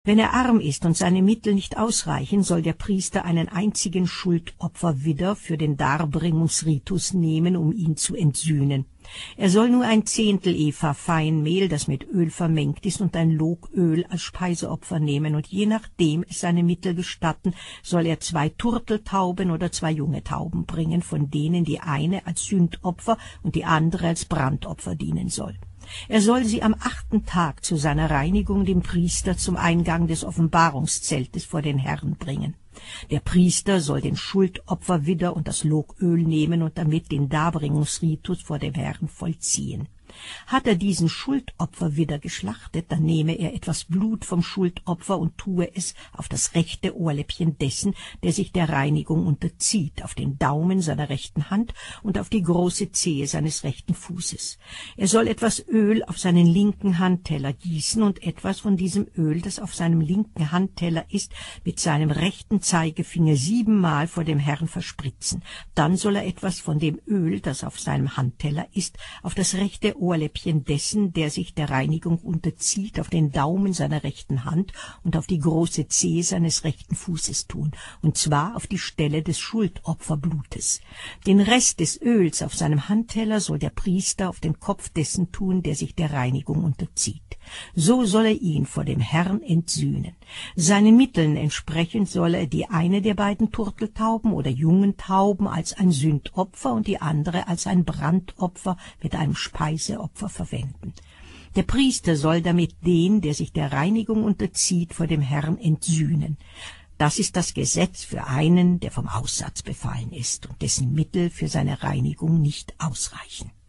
Wenn er arm ist und seine Mittel nicht ausreichen, soll der Priester einen einzigen Schuldopferwidder für den Darbringungsritus nehmen, um ihn zu entsühnen. Er soll nur ein Zehntel Epha Feinmehl, das mit Öl vermengt ist, und ein Logöl als Speiseopfer nehmen, und je nachdem es seine Mittel gestatten, soll er 2 Turteltauben oder 2 junge Tauben bringen, von denen die eine als Sündopfer und die andere als Brandopfer dienen soll. Er soll sie am 8. Tag zu seiner Reinigung dem Priester zum Eingang des Offenbarungszeltes vor den Herrn bringen. Der Priester soll den Schuldopferwidder und das Logöl nehmen und damit den Darbringungsritus vor dem Herrn vollziehen. Hat er diesen Schuldopferwidder geschlachtet, dann nehme er etwas Blut vom Schuldopfer und tue es auf das rechte Ohrläppchen dessen, der sich der Reinigung unterzieht, auf den Daumen seiner rechten Hand und auf die große Zehe seines rechten Fußes. Er soll etwas Öl auf seinen linken Handteller gießen und etwas von diesem Öl, das auf seinem linken Handteller ist, mit seinem rechten Zeigefinger 7-mal vor dem Herrn verspritzen. Dann soll er etwas von dem Öl, das auf seinem Handteller ist, auf das rechte Ohrläppchen dessen, der sich der Reinigung unterzieht, auf den Daumen seiner rechten Hand und auf die große Zehe seines rechten Fußes tun, und zwar auf die Stelle des Schuldopferblutes. Den Rest des Öls auf seinem Handteller soll der Priester auf den Kopf dessen tun, der sich der Reinigung unterzieht. So soll er ihn vor dem Herrn entsühnen. Seinen Mitteln entsprechend soll er die eine der beiden Turteltauben oder jungen Tauben als ein Sündopfer und die andere als ein Brandopfer mit einem Speiseopfer verwenden. Der Priester soll damit den, der sich der Reinigung unterzieht, vor dem Herrn entsühnen. Das ist das Gesetz für einen, der vom Aussatz befallen ist und dessen Mittel für seine Reinigung nicht ausreichen.